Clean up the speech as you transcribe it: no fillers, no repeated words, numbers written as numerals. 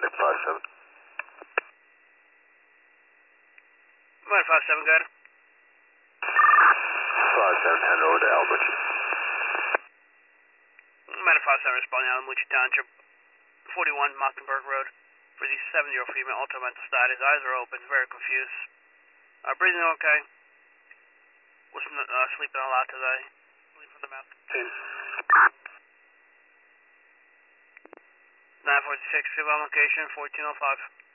Medic 57. Medic 57, go ahead. 5710 over to Albuquerque. Medic 57 responding out of Mucci Township, 41 Mockingbird Road, for the 7-year-old female, altered mental status, eyes are open, very confused. Breathing okay. Wasn't sleeping a lot today. Sleep from the mouth. 946, give on location, 1405.